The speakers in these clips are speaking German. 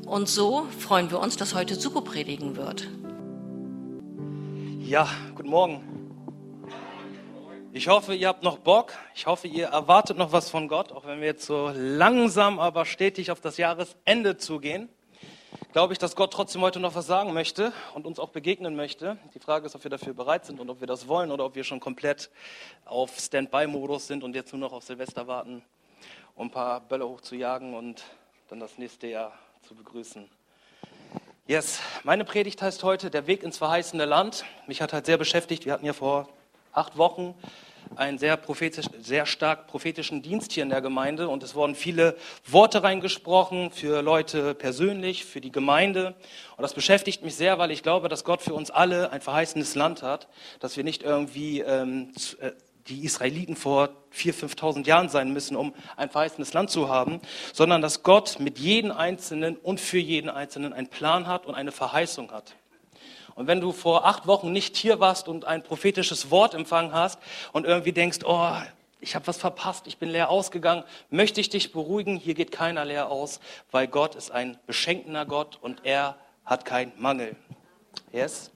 Und so freuen wir uns, dass heute Suko predigen wird. Ja, guten Morgen. Ich hoffe, ihr habt noch Bock. Ich hoffe, ihr erwartet noch was von Gott, auch wenn wir jetzt so langsam, aber stetig auf das Jahresende zugehen. Glaube ich, dass Gott trotzdem heute noch was sagen möchte und uns auch begegnen möchte. Die Frage ist, ob wir dafür bereit sind und ob wir das wollen oder ob wir schon komplett auf Standby-Modus sind und jetzt nur noch auf Silvester warten, um ein paar Böller hochzujagen und dann das nächste Jahr zu begrüßen. Yes, meine Predigt heißt heute der Weg ins verheißene Land. Mich hat halt sehr beschäftigt. Wir hatten ja vor 8 Wochen einen sehr stark prophetischen Dienst hier in der Gemeinde und es wurden viele Worte reingesprochen für Leute persönlich, für die Gemeinde. Und das beschäftigt mich sehr, weil ich glaube, dass Gott für uns alle ein verheißenes Land hat, dass wir nicht irgendwie die Israeliten vor 4.000, 5.000 Jahren sein müssen, um ein verheißenes Land zu haben, sondern dass Gott mit jedem Einzelnen und für jeden Einzelnen einen Plan hat und eine Verheißung hat. Und wenn du vor 8 Wochen nicht hier warst und ein prophetisches Wort empfangen hast und irgendwie denkst, oh, ich habe was verpasst, ich bin leer ausgegangen, möchte ich dich beruhigen, hier geht keiner leer aus, weil Gott ist ein beschenkender Gott und er hat keinen Mangel. Yes?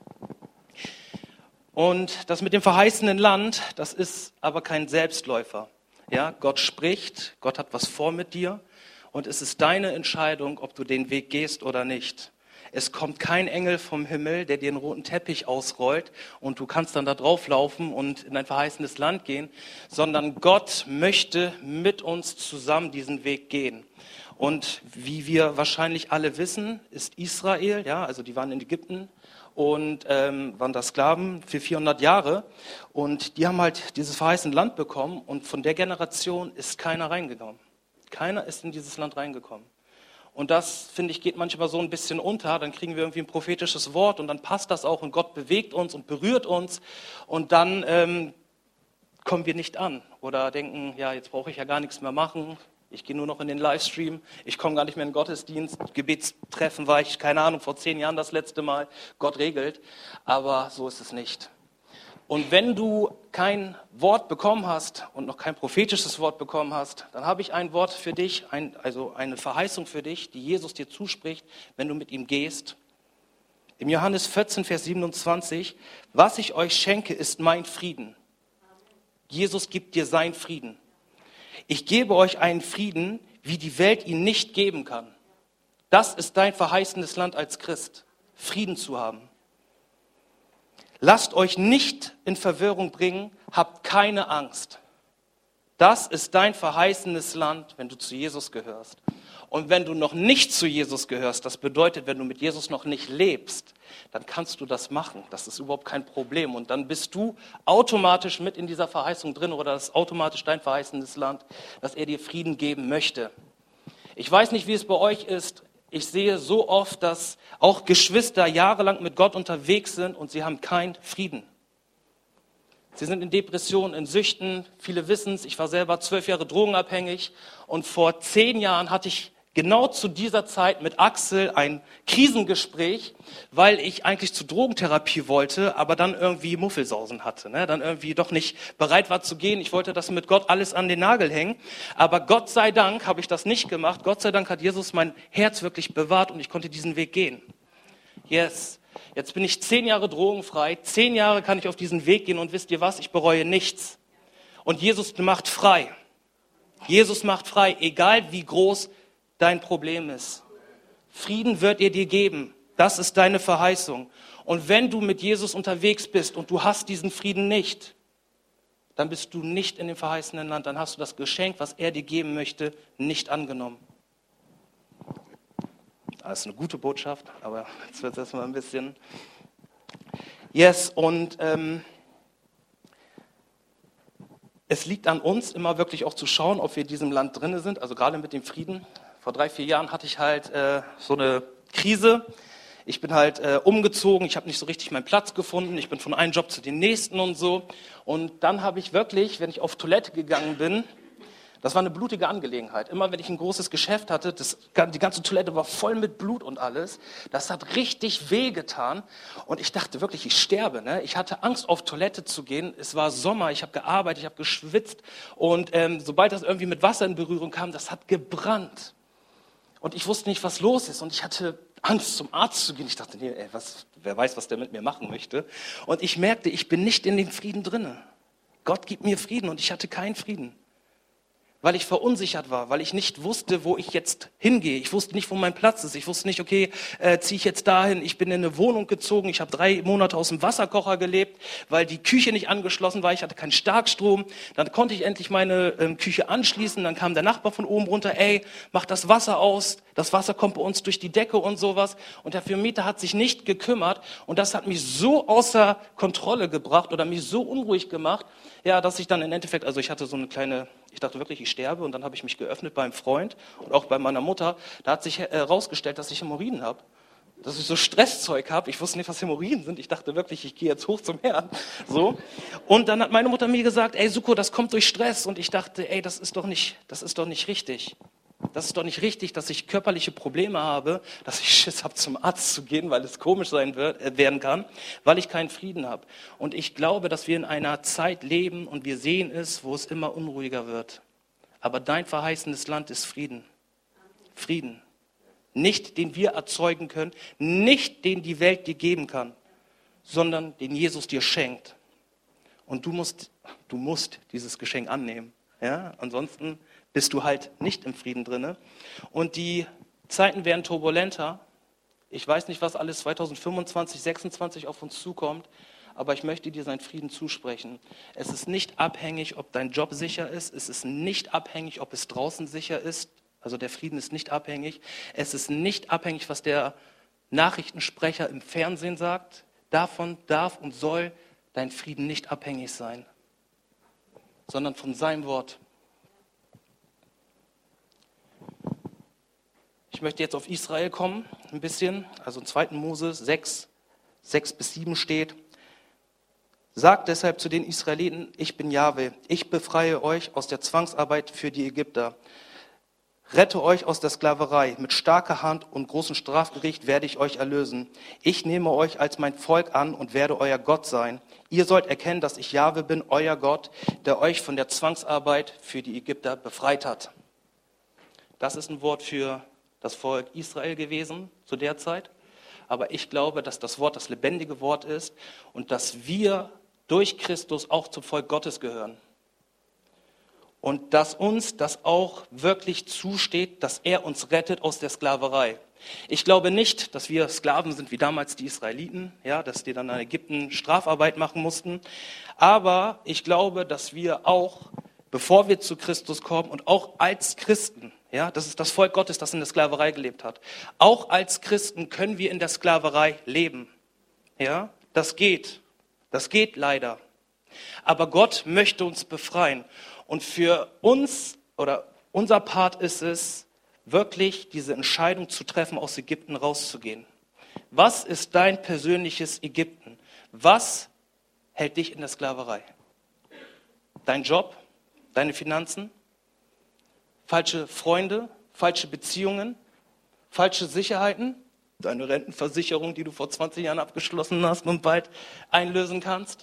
Und das mit dem verheißenen Land, das ist aber kein Selbstläufer. Ja, Gott spricht, Gott hat was vor mit dir und es ist deine Entscheidung, ob du den Weg gehst oder nicht. Es kommt kein Engel vom Himmel, der dir einen roten Teppich ausrollt und du kannst dann da drauf laufen und in ein verheißenes Land gehen, sondern Gott möchte mit uns zusammen diesen Weg gehen. Und wie wir wahrscheinlich alle wissen, ist Israel, ja, also die waren in Ägypten, und waren da Sklaven für 400 Jahre und die haben halt dieses verheißene Land bekommen und von der Generation ist keiner reingekommen. Keiner ist in dieses Land reingekommen. Und das, finde ich, geht manchmal so ein bisschen unter, dann kriegen wir irgendwie ein prophetisches Wort und dann passt das auch und Gott bewegt uns und berührt uns und dann kommen wir nicht an oder denken, ja, jetzt brauche ich ja gar nichts mehr machen. Ich gehe nur noch in den Livestream, ich komme gar nicht mehr in den Gottesdienst, Gebetstreffen war ich, keine Ahnung, vor 10 Jahren das letzte Mal, Gott regelt, aber so ist es nicht. Und wenn du kein Wort bekommen hast und noch kein prophetisches Wort bekommen hast, dann habe ich ein Wort für dich, also eine Verheißung für dich, die Jesus dir zuspricht, wenn du mit ihm gehst. Im Johannes 14, Vers 27, was ich euch schenke, ist mein Frieden. Jesus gibt dir seinen Frieden. Ich gebe euch einen Frieden, wie die Welt ihn nicht geben kann. Das ist dein verheißenes Land als Christ, Frieden zu haben. Lasst euch nicht in Verwirrung bringen, habt keine Angst. Das ist dein verheißenes Land, wenn du zu Jesus gehörst. Und wenn du noch nicht zu Jesus gehörst, das bedeutet, wenn du mit Jesus noch nicht lebst, dann kannst du das machen. Das ist überhaupt kein Problem. Und dann bist du automatisch mit in dieser Verheißung drin oder das ist automatisch dein verheißenes Land, dass er dir Frieden geben möchte. Ich weiß nicht, wie es bei euch ist. Ich sehe so oft, dass auch Geschwister jahrelang mit Gott unterwegs sind und sie haben keinen Frieden. Sie sind in Depressionen, in Süchten. Viele wissen es, ich war selber 12 Jahre drogenabhängig und vor 10 Jahren hatte ich genau zu dieser Zeit mit Axel ein Krisengespräch, weil ich eigentlich zur Drogentherapie wollte, aber dann irgendwie Muffelsausen hatte, ne? Dann irgendwie doch nicht bereit war zu gehen. Ich wollte das mit Gott alles an den Nagel hängen, aber Gott sei Dank habe ich das nicht gemacht. Gott sei Dank hat Jesus mein Herz wirklich bewahrt und ich konnte diesen Weg gehen. Yes. Jetzt bin ich 10 Jahre drogenfrei, 10 Jahre kann ich auf diesen Weg gehen und wisst ihr was, ich bereue nichts. Und Jesus macht frei. Jesus macht frei, egal wie groß dein Problem ist. Frieden wird er dir geben. Das ist deine Verheißung. Und wenn du mit Jesus unterwegs bist und du hast diesen Frieden nicht, dann bist du nicht in dem verheißenen Land. Dann hast du das Geschenk, was er dir geben möchte, nicht angenommen. Das ist eine gute Botschaft, aber jetzt wird es erstmal ein bisschen. Yes, und es liegt an uns, immer wirklich auch zu schauen, ob wir in diesem Land drin sind, also gerade mit dem Frieden. Vor 3, 4 Jahren hatte ich halt so eine Krise. Ich bin halt umgezogen, ich habe nicht so richtig meinen Platz gefunden, ich bin von einem Job zu den nächsten und so. Und dann habe ich wirklich, wenn ich auf Toilette gegangen bin, das war eine blutige Angelegenheit. Immer wenn ich ein großes Geschäft hatte, die ganze Toilette war voll mit Blut und alles. Das hat richtig wehgetan. Und ich dachte wirklich, ich sterbe. Ne? Ich hatte Angst, auf Toilette zu gehen. Es war Sommer, ich habe gearbeitet, ich habe geschwitzt. Und sobald das irgendwie mit Wasser in Berührung kam, das hat gebrannt. Und ich wusste nicht, was los ist. Und ich hatte Angst, zum Arzt zu gehen. Ich dachte, nee, wer weiß, was der mit mir machen möchte. Und ich merkte, ich bin nicht in dem Frieden drinne. Gott gibt mir Frieden und ich hatte keinen Frieden. Weil ich verunsichert war, weil ich nicht wusste, wo ich jetzt hingehe. Ich wusste nicht, wo mein Platz ist. Ich wusste nicht, okay, ziehe ich jetzt dahin? Ich bin in eine Wohnung gezogen. Ich habe 3 Monate aus dem Wasserkocher gelebt, weil die Küche nicht angeschlossen war. Ich hatte keinen Starkstrom. Dann konnte ich endlich meine Küche anschließen. Dann kam der Nachbar von oben runter, ey, mach das Wasser aus. Das Wasser kommt bei uns durch die Decke und sowas. Und der Vermieter hat sich nicht gekümmert. Und das hat mich so außer Kontrolle gebracht oder mich so unruhig gemacht, ja, dass ich dann im Endeffekt, also ich hatte so eine kleine, ich dachte wirklich, ich sterbe, und dann habe ich mich geöffnet beim Freund und auch bei meiner Mutter. Da hat sich herausgestellt, dass ich Hämorrhoiden habe, dass ich so Stresszeug habe. Ich wusste nicht, was Hämorrhoiden sind. Ich dachte wirklich, ich gehe jetzt hoch zum Herrn. So. Und dann hat meine Mutter mir gesagt, ey Suko, das kommt durch Stress. Und ich dachte, ey, das ist doch nicht richtig. Das ist doch nicht richtig, dass ich körperliche Probleme habe, dass ich Schiss habe, zum Arzt zu gehen, weil es komisch werden kann, weil ich keinen Frieden habe. Und ich glaube, dass wir in einer Zeit leben und wir sehen es, wo es immer unruhiger wird. Aber dein verheißenes Land ist Frieden. Frieden. Nicht, den wir erzeugen können, nicht, den die Welt dir geben kann, sondern den Jesus dir schenkt. Und du musst dieses Geschenk annehmen. Ja? Ansonsten bist du halt nicht im Frieden drinne. Und die Zeiten werden turbulenter. Ich weiß nicht, was alles 2025, 2026 auf uns zukommt, aber ich möchte dir seinen Frieden zusprechen. Es ist nicht abhängig, ob dein Job sicher ist. Es ist nicht abhängig, ob es draußen sicher ist. Also der Frieden ist nicht abhängig. Es ist nicht abhängig, was der Nachrichtensprecher im Fernsehen sagt. Davon darf und soll dein Frieden nicht abhängig sein, sondern von seinem Wort. Ich möchte jetzt auf Israel kommen, ein bisschen. Also in 2. Mose 6-7 steht: Sagt deshalb zu den Israeliten, ich bin Jahwe, ich befreie euch aus der Zwangsarbeit für die Ägypter. Rette euch aus der Sklaverei. Mit starker Hand und großem Strafgericht werde ich euch erlösen. Ich nehme euch als mein Volk an und werde euer Gott sein. Ihr sollt erkennen, dass ich Jahwe bin, euer Gott, der euch von der Zwangsarbeit für die Ägypter befreit hat. Das ist ein Wort für das Volk Israel gewesen zu der Zeit. Aber ich glaube, dass das Wort das lebendige Wort ist und dass wir durch Christus auch zum Volk Gottes gehören. Und dass uns das auch wirklich zusteht, dass er uns rettet aus der Sklaverei. Ich glaube nicht, dass wir Sklaven sind wie damals die Israeliten, ja, dass die dann in Ägypten Strafarbeit machen mussten. Aber ich glaube, dass wir auch, bevor wir zu Christus kommen und auch als Christen, ja, das ist das Volk Gottes, das in der Sklaverei gelebt hat. Auch als Christen können wir in der Sklaverei leben. Ja, das geht leider. Aber Gott möchte uns befreien. Und für uns oder unser Part ist es, wirklich diese Entscheidung zu treffen, aus Ägypten rauszugehen. Was ist dein persönliches Ägypten? Was hält dich in der Sklaverei? Dein Job? Deine Finanzen? Falsche Freunde? Falsche Beziehungen? Falsche Sicherheiten? Deine Rentenversicherung, die du vor 20 Jahren abgeschlossen hast und bald einlösen kannst?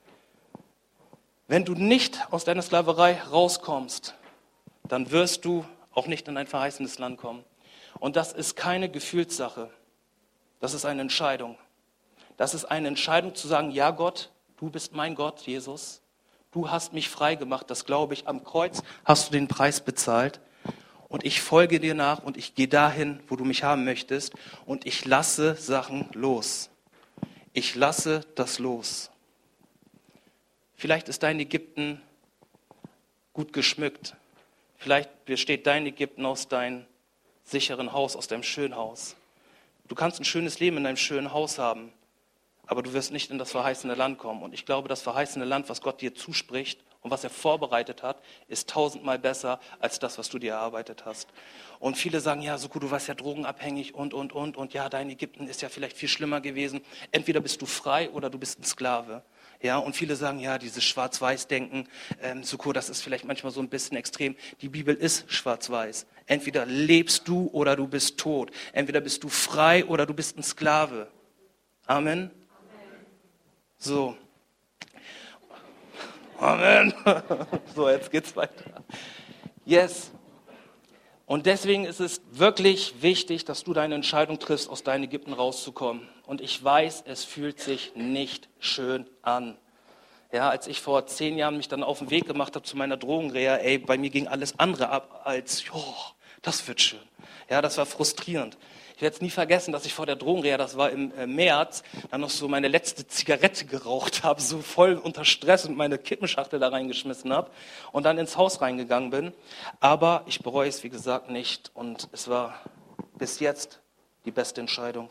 Wenn du nicht aus deiner Sklaverei rauskommst, dann wirst du auch nicht in ein verheißenes Land kommen. Und das ist keine Gefühlssache. Das ist eine Entscheidung. Das ist eine Entscheidung zu sagen, ja Gott, du bist mein Gott, Jesus. Du hast mich frei gemacht, das glaube ich. Am Kreuz hast du den Preis bezahlt. Und ich folge dir nach und ich gehe dahin, wo du mich haben möchtest. Und ich lasse Sachen los. Ich lasse das los. Vielleicht ist dein Ägypten gut geschmückt. Vielleicht besteht dein Ägypten aus deinem sicheren Haus, aus deinem schönen Haus. Du kannst ein schönes Leben in deinem schönen Haus haben, aber du wirst nicht in das verheißene Land kommen. Und ich glaube, das verheißene Land, was Gott dir zuspricht und was er vorbereitet hat, ist 1000-mal besser als das, was du dir erarbeitet hast. Und viele sagen, ja, Suko, du warst ja drogenabhängig und. Und ja, dein Ägypten ist ja vielleicht viel schlimmer gewesen. Entweder bist du frei oder du bist ein Sklave. Ja, und viele sagen, ja, dieses Schwarz-Weiß-Denken, Suko, das ist vielleicht manchmal so ein bisschen extrem. Die Bibel ist schwarz-weiß. Entweder lebst du oder du bist tot. Entweder bist du frei oder du bist ein Sklave. Amen. So. Amen. So, jetzt geht's weiter. Yes. Und deswegen ist es wirklich wichtig, dass du deine Entscheidung triffst, aus deinem Ägypten rauszukommen. Und ich weiß, es fühlt sich nicht schön an. Ja, als ich vor 10 Jahren mich dann auf den Weg gemacht habe zu meiner Drogenreha, bei mir ging alles andere ab als, das wird schön. Ja, das war frustrierend. Ich werde es nie vergessen, dass ich vor der Drogenreha, das war im März, dann noch so meine letzte Zigarette geraucht habe, so voll unter Stress und meine Kippenschachtel da reingeschmissen habe und dann ins Haus reingegangen bin. Aber ich bereue es, wie gesagt, nicht und es war bis jetzt die beste Entscheidung.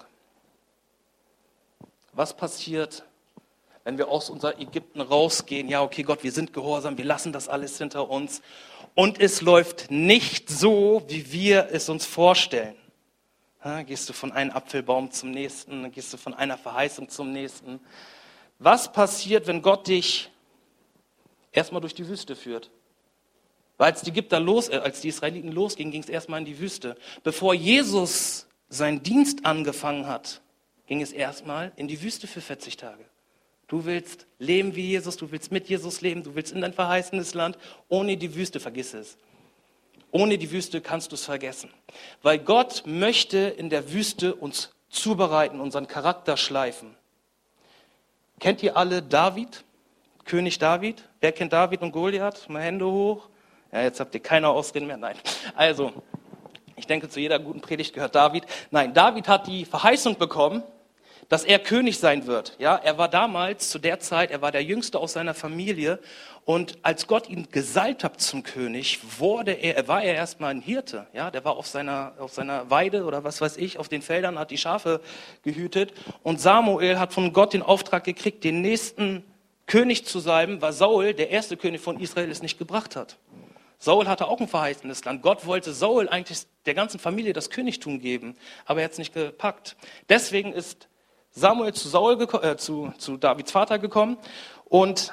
Was passiert, wenn wir aus unser Ägypten rausgehen? Ja, okay, Gott, wir sind gehorsam, wir lassen das alles hinter uns und es läuft nicht so, wie wir es uns vorstellen. Gehst du von einem Apfelbaum zum nächsten, dann gehst du von einer Verheißung zum nächsten. Was passiert, wenn Gott dich erstmal durch die Wüste führt? Weil als die Israeliten losgingen, ging es erstmal in die Wüste. Bevor Jesus seinen Dienst angefangen hat, ging es erstmal in die Wüste für 40 Tage. Du willst leben wie Jesus, du willst mit Jesus leben, du willst in dein verheißenes Land. Ohne die Wüste, vergiss es. Ohne die Wüste kannst du es vergessen. Weil Gott möchte in der Wüste uns zubereiten, unseren Charakter schleifen. Kennt ihr alle David? König David? Wer kennt David und Goliath? Mal Hände hoch. Ja, jetzt habt ihr keine Ausreden mehr. Nein. Also, ich denke, zu jeder guten Predigt gehört David. Nein, David hat die Verheißung bekommen, dass er König sein wird. Ja, er war damals, zu der Zeit, er war der Jüngste aus seiner Familie. Und als Gott ihn gesalbt hat zum König, war er erstmal ein Hirte. Ja, der war auf seiner Weide oder was weiß ich, auf den Feldern, hat die Schafe gehütet. Und Samuel hat von Gott den Auftrag gekriegt, den nächsten König zu salben, weil Saul, der erste König von Israel, es nicht gebracht hat. Saul hatte auch ein verheißenes Land. Gott wollte Saul eigentlich der ganzen Familie das Königtum geben, aber er hat es nicht gepackt. Deswegen ist Samuel zu Davids Vater gekommen und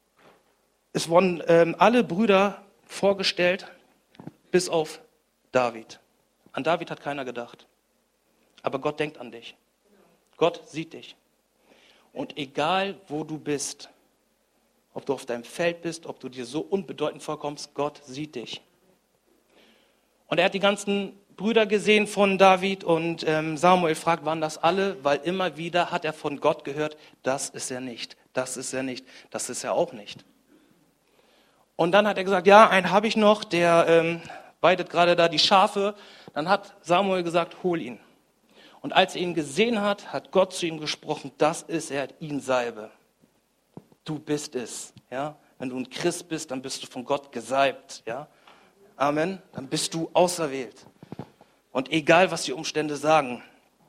es wurden alle Brüder vorgestellt, bis auf David. An David hat keiner gedacht. Aber Gott denkt an dich. Gott sieht dich. Und egal, wo du bist, ob du auf deinem Feld bist, ob du dir so unbedeutend vorkommst, Gott sieht dich. Und er hat die ganzen Brüder gesehen von David und Samuel fragt, waren das alle? Weil immer wieder hat er von Gott gehört, das ist er nicht, das ist er nicht, das ist er auch nicht. Und dann hat er gesagt, ja, einen habe ich noch, der weidet gerade da die Schafe. Dann hat Samuel gesagt, hol ihn. Und als er ihn gesehen hat, hat Gott zu ihm gesprochen, das ist er, ihn salbe. Du bist es. Ja? Wenn du ein Christ bist, dann bist du von Gott gesalbt. Ja? Amen. Dann bist du auserwählt. Und egal, was die Umstände sagen.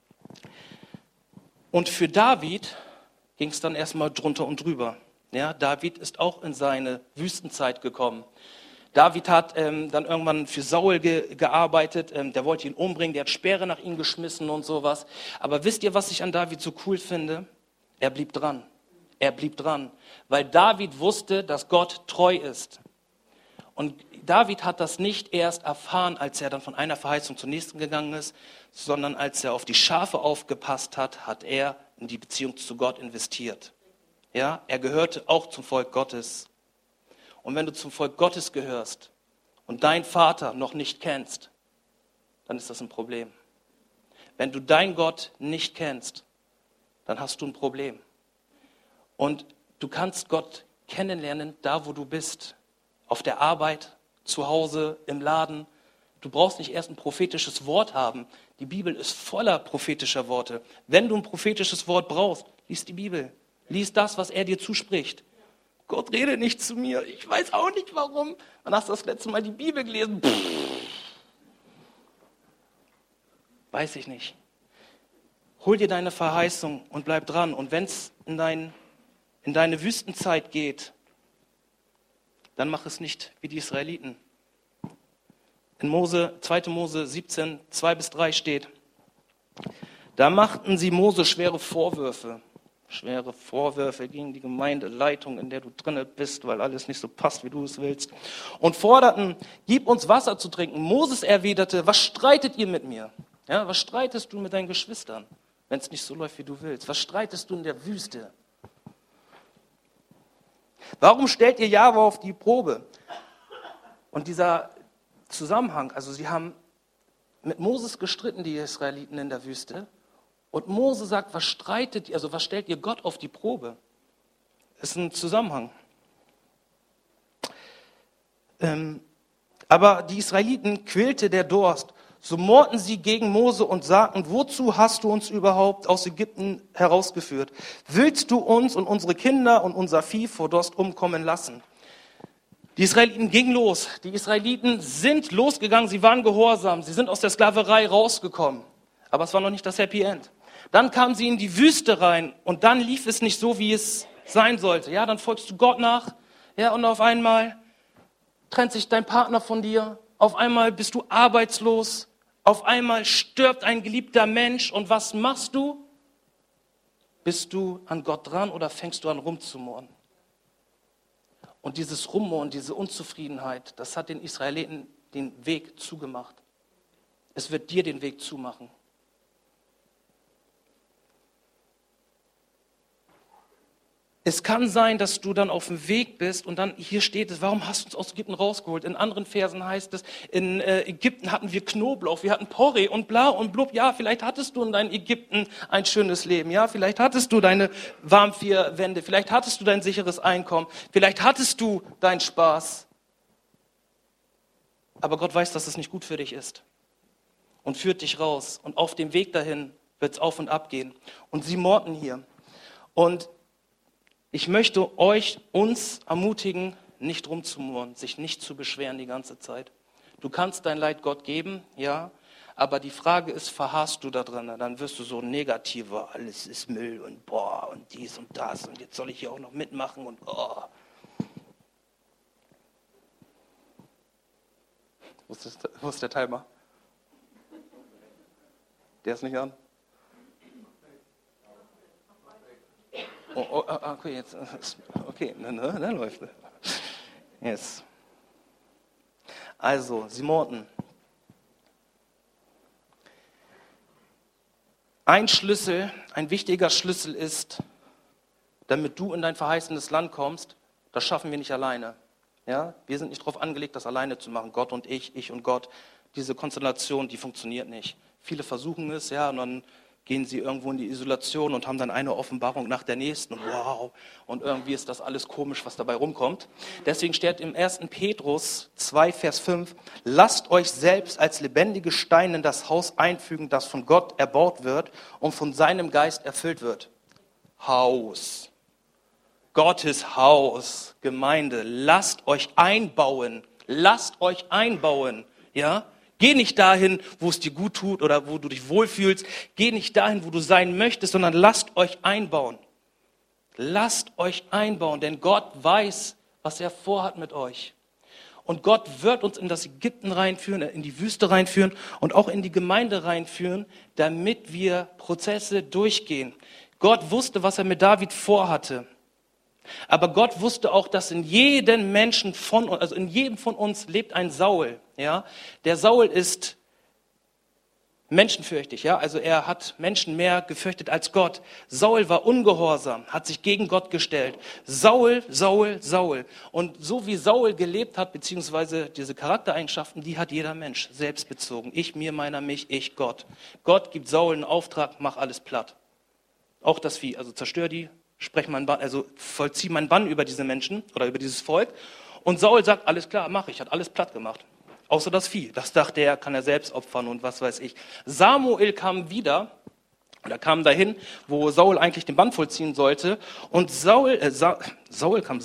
Und für David ging es dann erstmal drunter und drüber. Ja, David ist auch in seine Wüstenzeit gekommen. David hat dann irgendwann für Saul gearbeitet, der wollte ihn umbringen, der hat Speere nach ihm geschmissen und sowas. Aber wisst ihr, was ich an David so cool finde? Er blieb dran. Er blieb dran, weil David wusste, dass Gott treu ist. Und David hat das nicht erst erfahren, als er dann von einer Verheißung zur nächsten gegangen ist, sondern als er auf die Schafe aufgepasst hat, hat er in die Beziehung zu Gott investiert. Ja, er gehörte auch zum Volk Gottes. Und wenn du zum Volk Gottes gehörst und deinen Vater noch nicht kennst, dann ist das ein Problem. Wenn du deinen Gott nicht kennst, dann hast du ein Problem. Und du kannst Gott kennenlernen, da wo du bist. Auf der Arbeit, zu Hause, im Laden. Du brauchst nicht erst ein prophetisches Wort haben. Die Bibel ist voller prophetischer Worte. Wenn du ein prophetisches Wort brauchst, lies die Bibel. Lies das, was er dir zuspricht. Gott redet nicht zu mir. Ich weiß auch nicht, warum. Wann hast du das letzte Mal die Bibel gelesen? Weiß ich nicht. Hol dir deine Verheißung und bleib dran. Und wenn es in deine Wüstenzeit geht, dann mach es nicht wie die Israeliten. In 2. Mose 17, 2-3 steht, da machten sie Mose schwere Vorwürfe gegen die Gemeindeleitung, in der du drin bist, weil alles nicht so passt, wie du es willst, und forderten, gib uns Wasser zu trinken. Moses erwiderte, was streitet ihr mit mir? Ja, was streitest du mit deinen Geschwistern, wenn es nicht so läuft, wie du willst? Was streitest du in der Wüste? Warum stellt ihr Jahwe auf die Probe? Und dieser Zusammenhang. Also sie haben mit Moses gestritten, die Israeliten in der Wüste. Und Mose sagt, was streitet ihr, also was stellt ihr Gott auf die Probe? Das ist ein Zusammenhang. Aber die Israeliten quälte der Durst. So murrten sie gegen Mose und sagten, wozu hast du uns überhaupt aus Ägypten herausgeführt? Willst du uns und unsere Kinder und unser Vieh vor Durst umkommen lassen? Die Israeliten gingen los. Die Israeliten sind losgegangen, sie waren gehorsam, sie sind aus der Sklaverei rausgekommen. Aber es war noch nicht das Happy End. Dann kamen sie in die Wüste rein und dann lief es nicht so, wie es sein sollte. Ja, dann folgst du Gott nach, ja, und auf einmal trennt sich dein Partner von dir, auf einmal bist du arbeitslos, auf einmal stirbt ein geliebter Mensch und was machst du? Bist du an Gott dran oder fängst du an rumzumurren? Und dieses Rummurren, diese Unzufriedenheit, das hat den Israeliten den Weg zugemacht. Es wird dir den Weg zumachen. Es kann sein, dass du dann auf dem Weg bist und dann, hier steht es, warum hast du uns aus Ägypten rausgeholt? In anderen Versen heißt es, in Ägypten hatten wir Knoblauch, wir hatten Porree und bla und blub. Ja, vielleicht hattest du in deinem Ägypten ein schönes Leben. Ja, vielleicht hattest du deine warmen vier Wände, vielleicht hattest du dein sicheres Einkommen, vielleicht hattest du deinen Spaß. Aber Gott weiß, dass es nicht gut für dich ist und führt dich raus. Und auf dem Weg dahin wird es auf und ab gehen. Und sie murrten hier. Und ich möchte uns ermutigen, nicht rumzumurren, sich nicht zu beschweren die ganze Zeit. Du kannst dein Leid Gott geben, ja, aber die Frage ist, verharrst du da drin? Dann wirst du so negativer, alles ist Müll und boah und dies und das und jetzt soll ich hier auch noch mitmachen und oh. Wo ist der Timer? Der ist nicht an? Oh, okay, jetzt, okay, dann läuft es. Yes. Also, sie murrten. Ein wichtiger Schlüssel ist, damit du in dein verheißenes Land kommst, das schaffen wir nicht alleine. Ja? Wir sind nicht darauf angelegt, das alleine zu machen. Gott und ich und Gott. Diese Konstellation, die funktioniert nicht. Viele versuchen es, ja, und dann gehen sie irgendwo in die Isolation und haben dann eine Offenbarung nach der nächsten. Und wow, und irgendwie ist das alles komisch, was dabei rumkommt. Deswegen steht im 1. Petrus 2, Vers 5, lasst euch selbst als lebendige Steine in das Haus einfügen, das von Gott erbaut wird und von seinem Geist erfüllt wird. Haus. Gottes Haus, Gemeinde, lasst euch einbauen. Lasst euch einbauen, ja? Geh nicht dahin, wo es dir gut tut oder wo du dich wohlfühlst. Geh nicht dahin, wo du sein möchtest, sondern lasst euch einbauen. Lasst euch einbauen, denn Gott weiß, was er vorhat mit euch. Und Gott wird uns in das Ägypten reinführen, in die Wüste reinführen und auch in die Gemeinde reinführen, damit wir Prozesse durchgehen. Gott wusste, was er mit David vorhatte. Aber Gott wusste auch, dass in jedem Menschen von uns, also in jedem von uns lebt ein Saul. Ja? Der Saul ist menschenfürchtig. Ja? Also er hat Menschen mehr gefürchtet als Gott. Saul war ungehorsam, hat sich gegen Gott gestellt. Saul. Und so wie Saul gelebt hat, beziehungsweise diese Charaktereigenschaften, die hat jeder Mensch selbstbezogen. Ich, mir, meiner, mich, ich, Gott. Gott gibt Saul einen Auftrag, mach alles platt. Auch das Vieh, also zerstör die. Vollzieh meinen Bann über diese Menschen oder über dieses Volk. Und Saul sagt, alles klar, mache ich, hat alles platt gemacht. Außer das Vieh. Das dachte er, kann er selbst opfern und was weiß ich. Samuel kam wieder, oder kam dahin, wo Saul eigentlich den Bann vollziehen sollte. Und Saul kam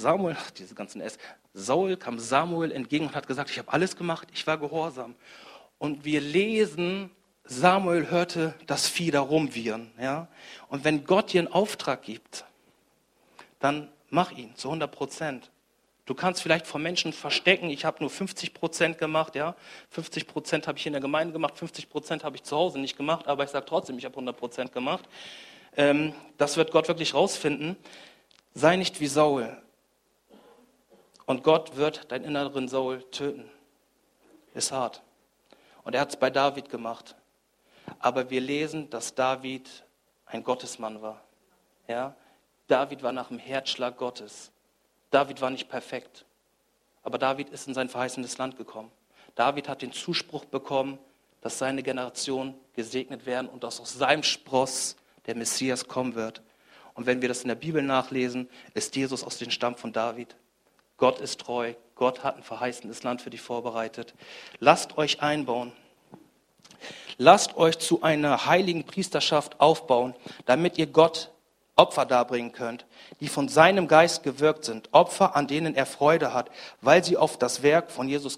Samuel entgegen und hat gesagt, ich habe alles gemacht, ich war gehorsam. Und wir lesen, Samuel hörte das Vieh da rumwiehern. Ja? Und wenn Gott dir einen Auftrag gibt, dann mach ihn zu 100%. Du kannst vielleicht vor Menschen verstecken, ich habe nur 50% gemacht, ja. 50% habe ich in der Gemeinde gemacht, 50% habe ich zu Hause nicht gemacht, aber ich sage trotzdem, ich habe 100% gemacht. Das wird Gott wirklich rausfinden. Sei nicht wie Saul. Und Gott wird deinen inneren Saul töten. Ist hart. Und er hat es bei David gemacht. Aber wir lesen, dass David ein Gottesmann war. Ja? David war nach dem Herzschlag Gottes. David war nicht perfekt, aber David ist in sein verheißenes Land gekommen. David hat den Zuspruch bekommen, dass seine Generation gesegnet werden und dass aus seinem Spross der Messias kommen wird. Und wenn wir das in der Bibel nachlesen, ist Jesus aus dem Stamm von David. Gott ist treu, Gott hat ein verheißenes Land für dich vorbereitet. Lasst euch einbauen. Lasst euch zu einer heiligen Priesterschaft aufbauen, damit ihr Gott Opfer darbringen könnt, die von seinem Geist gewirkt sind. Opfer, an denen er Freude hat, weil sie sich auf das Werk von Jesus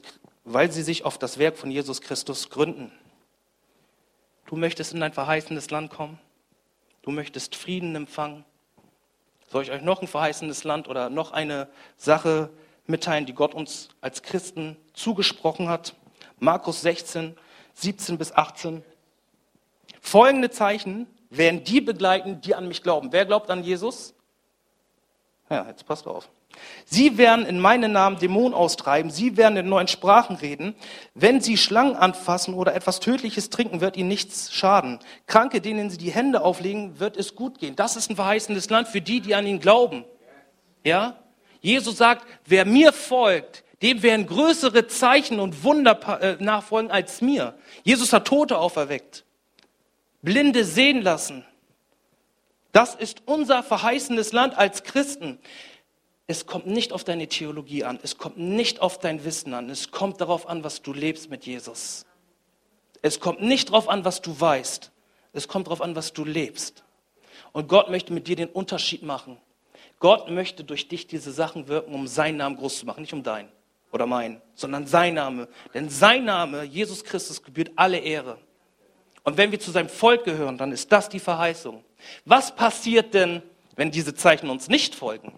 Christus gründen. Du möchtest in dein verheißenes Land kommen? Du möchtest Frieden empfangen? Soll ich euch noch ein verheißenes Land oder noch eine Sache mitteilen, die Gott uns als Christen zugesprochen hat? Markus 16, 17 bis 18. Folgende Zeichen werden die begleiten, die an mich glauben. Wer glaubt an Jesus? Ja, jetzt passt auf. Sie werden in meinem Namen Dämonen austreiben, sie werden in neuen Sprachen reden. Wenn sie Schlangen anfassen oder etwas Tödliches trinken, wird ihnen nichts schaden. Kranke, denen sie die Hände auflegen, wird es gut gehen. Das ist ein verheißendes Land für die, die an ihn glauben. Ja? Jesus sagt, wer mir folgt, dem werden größere Zeichen und Wunder nachfolgen als mir. Jesus hat Tote auferweckt, Blinde sehen lassen. Das ist unser verheißenes Land als Christen. Es kommt nicht auf deine Theologie an, es kommt nicht auf dein Wissen an, es kommt darauf an, was du lebst mit Jesus. Es kommt nicht darauf an, was du weißt, es kommt darauf an, was du lebst. Und Gott möchte mit dir den Unterschied machen. Gott möchte durch dich diese Sachen wirken, um seinen Namen groß zu machen, nicht um deinen oder meinen, sondern sein Name. Denn sein Name, Jesus Christus, gebührt alle Ehre. Und wenn wir zu seinem Volk gehören, dann ist das die Verheißung. Was passiert denn, wenn diese Zeichen uns nicht folgen?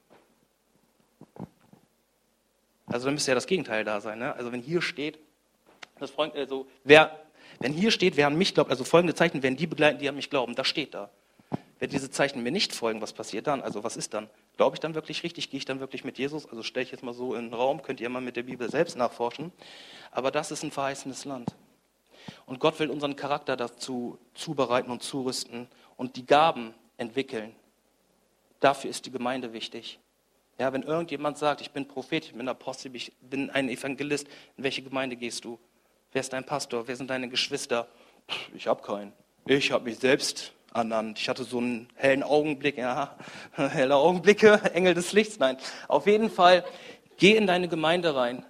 Also dann müsste ja das Gegenteil da sein. Ne? Also wenn hier steht, wenn hier steht, wer an mich glaubt, also folgende Zeichen werden die begleiten, die an mich glauben. Das steht da. Wenn diese Zeichen mir nicht folgen, was passiert dann? Also was ist dann? Glaube ich dann wirklich richtig? Gehe ich dann wirklich mit Jesus? Also stelle ich jetzt mal so in den Raum, könnt ihr mal mit der Bibel selbst nachforschen. Aber das ist ein verheißenes Land. Und Gott will unseren Charakter dazu zubereiten und zurüsten und die Gaben entwickeln. Dafür ist die Gemeinde wichtig. Ja, wenn irgendjemand sagt, ich bin Prophet, ich bin Apostel, ich bin ein Evangelist, in welche Gemeinde gehst du? Wer ist dein Pastor? Wer sind deine Geschwister? Ich habe keinen. Ich habe mich selbst ernannt. Ich hatte so einen hellen Augenblick, ja, helle Augenblicke, Engel des Lichts. Nein, auf jeden Fall, geh in deine Gemeinde rein.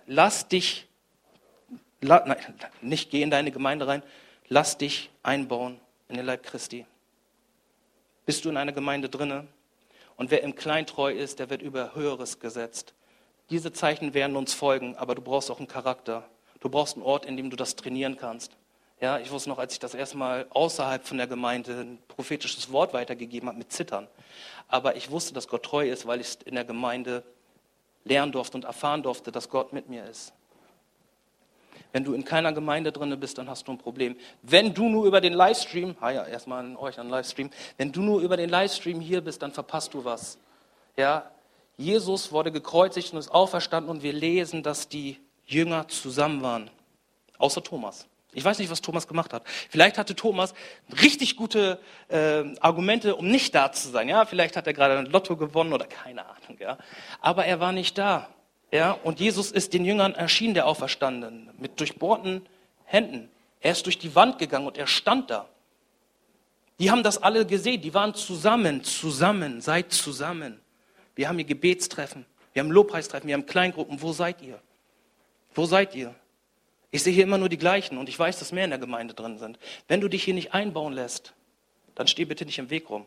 Nicht geh in deine Gemeinde rein, lass dich einbauen in den Leib Christi. Bist du in einer Gemeinde drinne? Und wer im Kleinen treu ist, der wird über Höheres gesetzt. Diese Zeichen werden uns folgen, aber du brauchst auch einen Charakter. Du brauchst einen Ort, in dem du das trainieren kannst. Ja, ich wusste noch, als ich das erste Mal außerhalb von der Gemeinde ein prophetisches Wort weitergegeben habe, mit Zittern. Aber ich wusste, dass Gott treu ist, weil ich es in der Gemeinde lernen durfte und erfahren durfte, dass Gott mit mir ist. Wenn du in keiner Gemeinde drin bist, dann hast du ein Problem. Wenn du nur über den Livestream, erstmal an euch an Livestream, wenn du nur über den Livestream hier bist, dann verpasst du was. Ja, Jesus wurde gekreuzigt und ist auferstanden und wir lesen, dass die Jünger zusammen waren. Außer Thomas. Ich weiß nicht, was Thomas gemacht hat. Vielleicht hatte Thomas richtig gute Argumente, um nicht da zu sein. Ja, vielleicht hat er gerade ein Lotto gewonnen oder keine Ahnung. Ja, aber er war nicht da. Ja, und Jesus ist den Jüngern erschienen, der Auferstandene, mit durchbohrten Händen. Er ist durch die Wand gegangen und er stand da. Die haben das alle gesehen, die waren zusammen, seid zusammen. Wir haben hier Gebetstreffen, wir haben Lobpreistreffen, wir haben Kleingruppen. Wo seid ihr? Wo seid ihr? Ich sehe hier immer nur die gleichen und ich weiß, dass mehr in der Gemeinde drin sind. Wenn du dich hier nicht einbauen lässt, dann steh bitte nicht im Weg rum.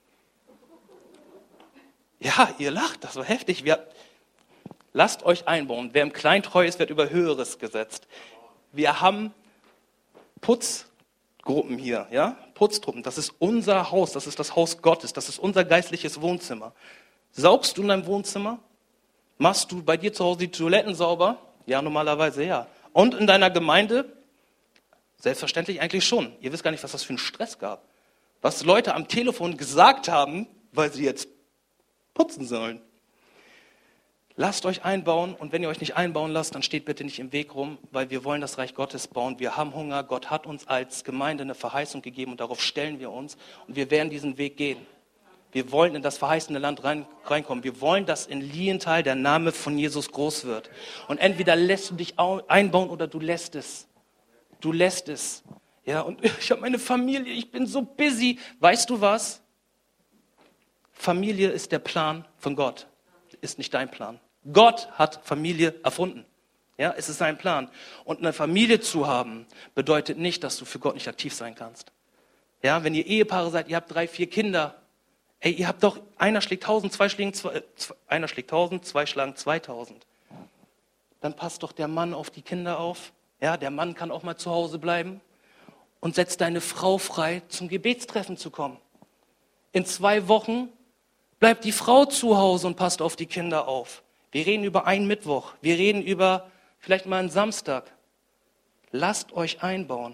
Ja, ihr lacht, das war heftig. Lasst euch einbauen. Wer im Kleinen treu ist, wird über Höheres gesetzt. Wir haben Putzgruppen hier, ja? Putztruppen. Das ist unser Haus, das ist das Haus Gottes, das ist unser geistliches Wohnzimmer. Saugst du in deinem Wohnzimmer? Machst du bei dir zu Hause die Toiletten sauber? Ja, normalerweise ja. Und in deiner Gemeinde? Selbstverständlich eigentlich schon. Ihr wisst gar nicht, was das für einen Stress gab. Was Leute am Telefon gesagt haben, weil sie jetzt putzen sollen. Lasst euch einbauen und wenn ihr euch nicht einbauen lasst, dann steht bitte nicht im Weg rum, weil wir wollen das Reich Gottes bauen. Wir haben Hunger, Gott hat uns als Gemeinde eine Verheißung gegeben und darauf stellen wir uns und wir werden diesen Weg gehen. Wir wollen in das verheißene Land reinkommen. Wir wollen, dass in Lienthal der Name von Jesus groß wird. Und entweder lässt du dich einbauen oder du lässt es. Du lässt es. Ja, und ich habe meine Familie, ich bin so busy. Weißt du was? Familie ist der Plan von Gott, ist nicht dein Plan. Gott hat Familie erfunden. Ja, es ist sein Plan. Und eine Familie zu haben, bedeutet nicht, dass du für Gott nicht aktiv sein kannst. Ja, wenn ihr Ehepaare seid, ihr habt 3, 4 Kinder, ey, ihr habt doch, einer schlägt 1000, einer schlägt 1000, 2 schlagen 2000. Dann passt doch der Mann auf die Kinder auf. Ja, der Mann kann auch mal zu Hause bleiben und setzt deine Frau frei, zum Gebetstreffen zu kommen. In 2 Wochen bleibt die Frau zu Hause und passt auf die Kinder auf. Wir reden über einen Mittwoch. Wir reden über vielleicht mal einen Samstag. Lasst euch einbauen.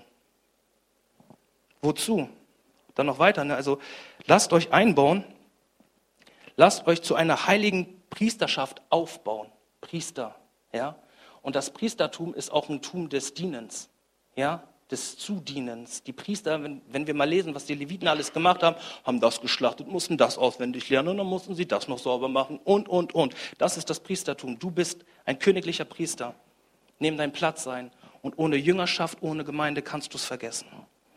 Wozu? Dann noch weiter. Ne? Also lasst euch einbauen. Lasst euch zu einer heiligen Priesterschaft aufbauen. Priester. Ja? Und das Priestertum ist auch ein Tum des Dienens. Ja? Des Zudienens. Die Priester, wenn wir mal lesen, was die Leviten alles gemacht haben, haben das geschlachtet, mussten das auswendig lernen und dann mussten sie das noch sauber machen und. Das ist das Priestertum. Du bist ein königlicher Priester. Nimm deinen Platz ein. Und ohne Jüngerschaft, ohne Gemeinde kannst du es vergessen.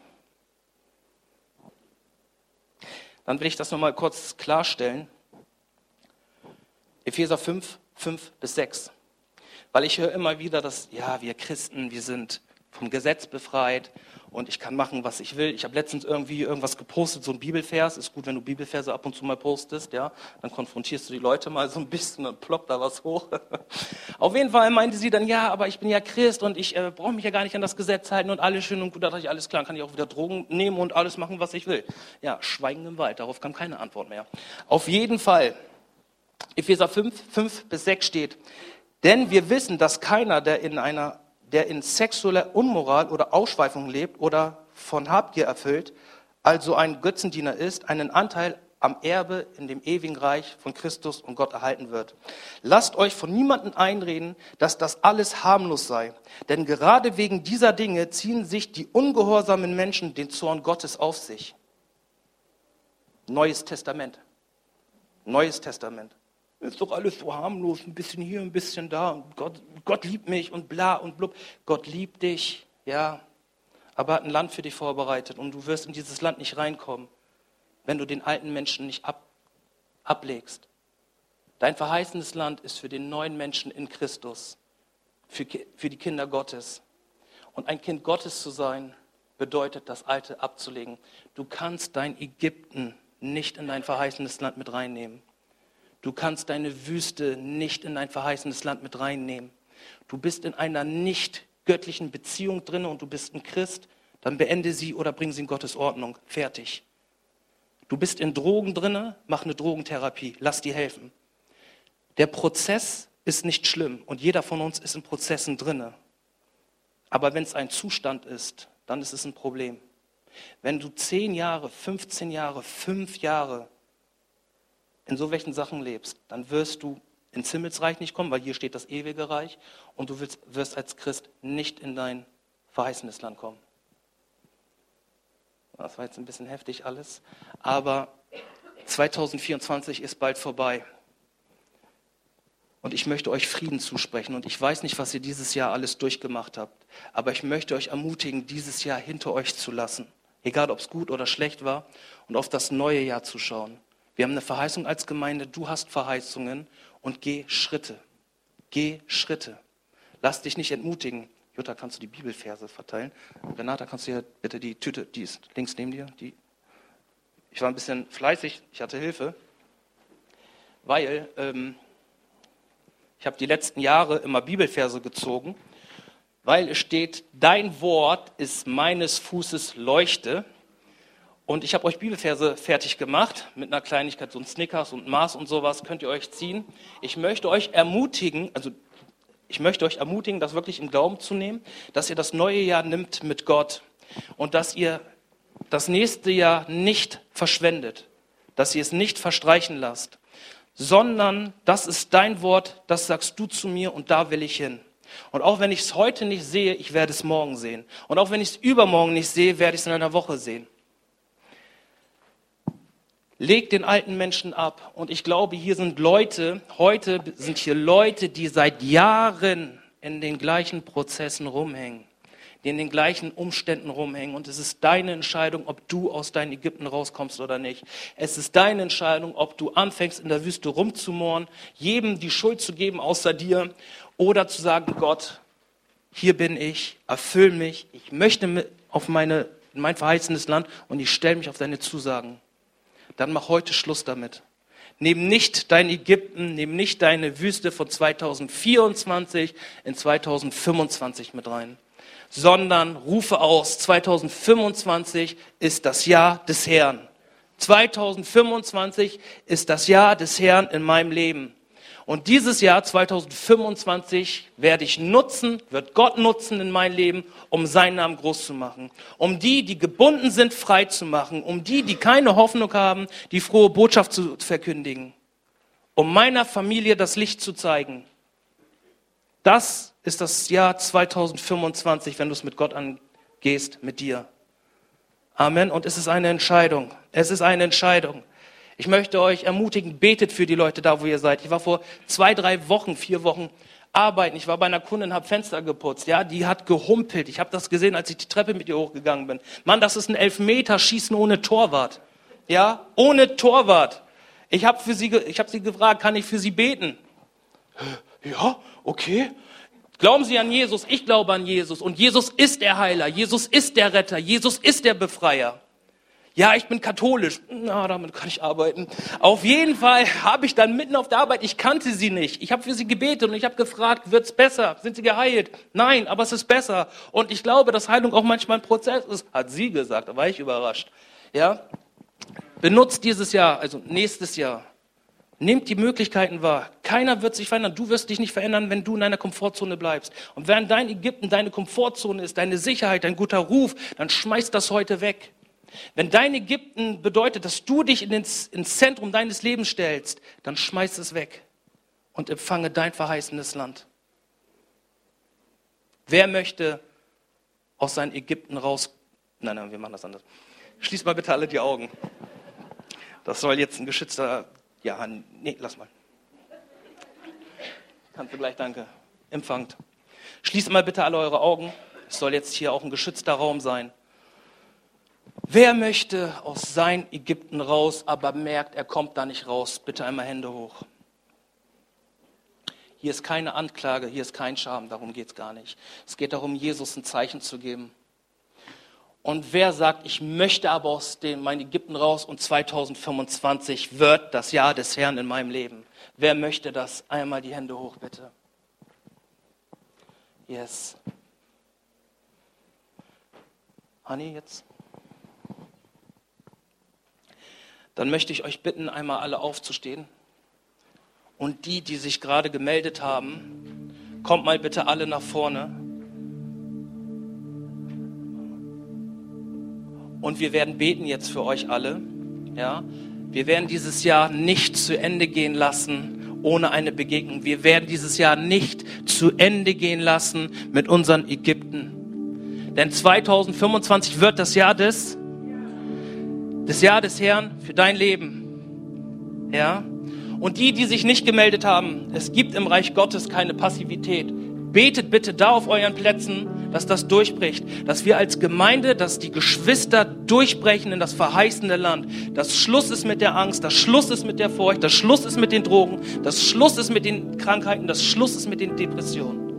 Dann will ich das nochmal kurz klarstellen. Epheser 5, 5-6. Weil ich höre immer wieder, dass, ja, wir Christen, wir sind vom Gesetz befreit und ich kann machen, was ich will. Ich habe letztens irgendwie irgendwas gepostet, so ein Bibelvers. Ist gut, wenn du Bibelverse ab und zu mal postest, ja. Dann konfrontierst du die Leute mal so ein bisschen und ploppt da was hoch. Auf jeden Fall meinte sie dann, ja, aber ich bin ja Christ und ich brauche mich ja gar nicht an das Gesetz halten und alles schön und gut. Da dachte ich, alles klar, kann ich auch wieder Drogen nehmen und alles machen, was ich will. Ja, Schweigen im Wald, darauf kam keine Antwort mehr. Auf jeden Fall, Epheser 5, 5-6 steht, denn wir wissen, dass keiner, der in sexueller Unmoral oder Ausschweifung lebt oder von Habgier erfüllt, also ein Götzendiener ist, einen Anteil am Erbe in dem ewigen Reich von Christus und Gott erhalten wird. Lasst euch von niemandem einreden, dass das alles harmlos sei. Denn gerade wegen dieser Dinge ziehen sich die ungehorsamen Menschen den Zorn Gottes auf sich. Neues Testament. Neues Testament. Ist doch alles so harmlos, ein bisschen hier, ein bisschen da. Und Gott liebt mich und bla und blub. Gott liebt dich, ja, aber hat ein Land für dich vorbereitet und du wirst in dieses Land nicht reinkommen, wenn du den alten Menschen nicht ablegst. Dein verheißenes Land ist für den neuen Menschen in Christus, für die Kinder Gottes. Und ein Kind Gottes zu sein, bedeutet, das Alte abzulegen. Du kannst dein Ägypten nicht in dein verheißenes Land mit reinnehmen. Du kannst deine Wüste nicht in dein verheißenes Land mit reinnehmen. Du bist in einer nicht göttlichen Beziehung drin und du bist ein Christ, dann beende sie oder bring sie in Gottes Ordnung. Fertig. Du bist in Drogen drin, mach eine Drogentherapie, lass dir helfen. Der Prozess ist nicht schlimm und jeder von uns ist in Prozessen drin. Aber wenn es ein Zustand ist, dann ist es ein Problem. Wenn du 10 Jahre, 15 Jahre, 5 Jahre in so welchen Sachen lebst, dann wirst du ins Himmelsreich nicht kommen, weil hier steht das ewige Reich und du wirst als Christ nicht in dein verheißenes Land kommen. Das war jetzt ein bisschen heftig alles, aber 2024 ist bald vorbei und ich möchte euch Frieden zusprechen und ich weiß nicht, was ihr dieses Jahr alles durchgemacht habt, aber ich möchte euch ermutigen, dieses Jahr hinter euch zu lassen, egal ob es gut oder schlecht war und auf das neue Jahr zu schauen. Wir haben eine Verheißung als Gemeinde, du hast Verheißungen und geh Schritte. Geh Schritte. Lass dich nicht entmutigen. Jutta, kannst du die Bibelverse verteilen? Renata, kannst du hier bitte die Tüte, die ist links neben dir. Ich war ein bisschen fleißig, ich hatte Hilfe, weil ich habe die letzten Jahre immer Bibelverse gezogen, weil es steht, dein Wort ist meines Fußes Leuchte. Und ich habe euch Bibelverse fertig gemacht, mit einer Kleinigkeit, so ein Snickers und Mars und sowas, könnt ihr euch ziehen. Ich möchte euch ermutigen, das wirklich im Glauben zu nehmen, dass ihr das neue Jahr nimmt mit Gott und dass ihr das nächste Jahr nicht verschwendet, dass ihr es nicht verstreichen lasst, sondern das ist dein Wort, das sagst du zu mir und da will ich hin. Und auch wenn ich es heute nicht sehe, ich werde es morgen sehen. Und auch wenn ich es übermorgen nicht sehe, werde ich es in einer Woche sehen. Leg den alten Menschen ab. Und ich glaube, heute sind hier Leute, die seit Jahren in den gleichen Prozessen rumhängen, die in den gleichen Umständen rumhängen. Und es ist deine Entscheidung, ob du aus deinem Ägypten rauskommst oder nicht. Es ist deine Entscheidung, ob du anfängst, in der Wüste rumzumohren, jedem die Schuld zu geben außer dir, oder zu sagen, Gott, hier bin ich, erfüll mich, ich möchte in mein verheißenes Land und ich stelle mich auf deine Zusagen. Dann mach heute Schluss damit. Nimm nicht dein Ägypten, nimm nicht deine Wüste von 2024 in 2025 mit rein, sondern rufe aus, 2025 ist das Jahr des Herrn. 2025 ist das Jahr des Herrn in meinem Leben. Und dieses Jahr 2025 wird Gott nutzen in mein Leben, um seinen Namen groß zu machen. Um die gebunden sind, frei zu machen. Um die keine Hoffnung haben, die frohe Botschaft zu verkündigen. Um meiner Familie das Licht zu zeigen. Das ist das Jahr 2025, wenn du es mit Gott angehst, mit dir. Amen. Und es ist eine Entscheidung. Es ist eine Entscheidung. Ich möchte euch ermutigen, betet für die Leute da, wo ihr seid. Ich war vor 4 Wochen arbeiten. Ich war bei einer Kundin, habe Fenster geputzt. Ja, die hat gehumpelt. Ich habe das gesehen, als ich die Treppe mit ihr hochgegangen bin. Mann, das ist ein Elfmeterschießen ohne Torwart. Ja, ohne Torwart. Ich habe sie gefragt, kann ich für sie beten? Ja, okay. Glauben Sie an Jesus? Ich glaube an Jesus. Und Jesus ist der Heiler. Jesus ist der Retter. Jesus ist der Befreier. Ja, ich bin katholisch. Na, damit kann ich arbeiten. Auf jeden Fall habe ich dann mitten auf der Arbeit, ich kannte sie nicht. Ich habe für sie gebetet und ich habe gefragt, wird's besser? Sind sie geheilt? Nein, aber es ist besser. Und ich glaube, dass Heilung auch manchmal ein Prozess ist, hat sie gesagt. Da war ich überrascht. Ja? Benutzt dieses Jahr, also nächstes Jahr. Nehmt die Möglichkeiten wahr. Keiner wird sich verändern. Du wirst dich nicht verändern, wenn du in deiner Komfortzone bleibst. Und wenn dein Ägypten deine Komfortzone ist, deine Sicherheit, dein guter Ruf, dann schmeiß das heute weg. Wenn dein Ägypten bedeutet, dass du dich ins Zentrum deines Lebens stellst, dann schmeiß es weg und empfange dein verheißenes Land. Wer möchte aus seinem Ägypten raus... Nein, wir machen das anders. Schließ mal bitte alle die Augen. Das soll jetzt ein geschützter... Ja, nee, lass mal. Kannst du gleich, danke. Empfangt. Schließt mal bitte alle eure Augen. Es soll jetzt hier auch ein geschützter Raum sein. Wer möchte aus sein Ägypten raus, aber merkt, er kommt da nicht raus? Bitte einmal Hände hoch. Hier ist keine Anklage, hier ist kein Scham, darum geht es gar nicht. Es geht darum, Jesus ein Zeichen zu geben. Und wer sagt, ich möchte aber aus mein Ägypten raus und 2025 wird das Jahr des Herrn in meinem Leben? Wer möchte das? Einmal die Hände hoch, bitte. Yes. Honey, jetzt. Dann möchte ich euch bitten, einmal alle aufzustehen. Und die sich gerade gemeldet haben, kommt mal bitte alle nach vorne. Und wir werden beten jetzt für euch alle. Ja? Wir werden dieses Jahr nicht zu Ende gehen lassen ohne eine Begegnung. Wir werden dieses Jahr nicht zu Ende gehen lassen mit unseren Ägypten. Denn 2025 wird das Jahr des Herrn für dein Leben. Ja? Und die sich nicht gemeldet haben, es gibt im Reich Gottes keine Passivität. Betet bitte da auf euren Plätzen, dass das durchbricht. Dass wir als Gemeinde, dass die Geschwister durchbrechen in das verheißene Land. Dass Schluss ist mit der Angst, dass Schluss ist mit der Furcht, dass Schluss ist mit den Drogen, dass Schluss ist mit den Krankheiten, dass Schluss ist mit den Depressionen.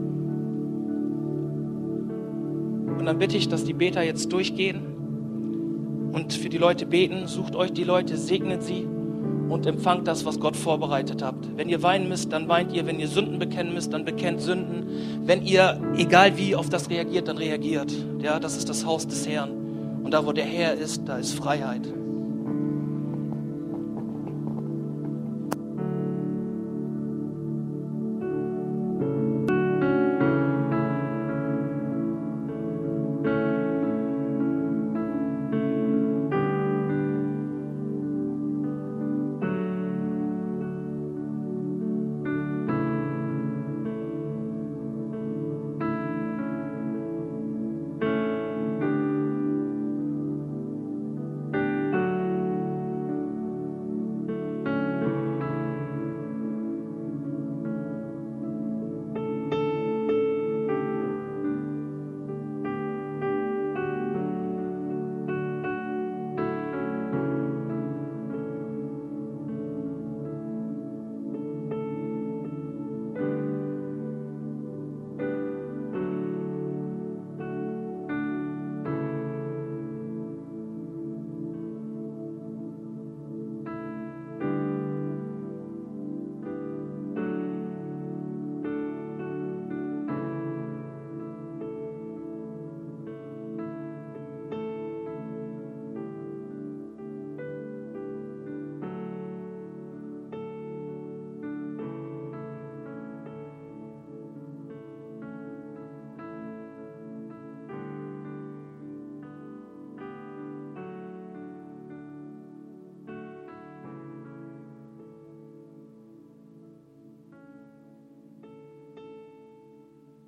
Und dann bitte ich, dass die Beter jetzt durchgehen und für die Leute beten. Sucht euch die Leute, segnet sie und empfangt das, was Gott vorbereitet habt. Wenn ihr weinen müsst, dann weint ihr. Wenn ihr Sünden bekennen müsst, dann bekennt Sünden. Wenn ihr, egal wie, auf das reagiert, dann reagiert. Ja, das ist das Haus des Herrn. Und da, wo der Herr ist, da ist Freiheit.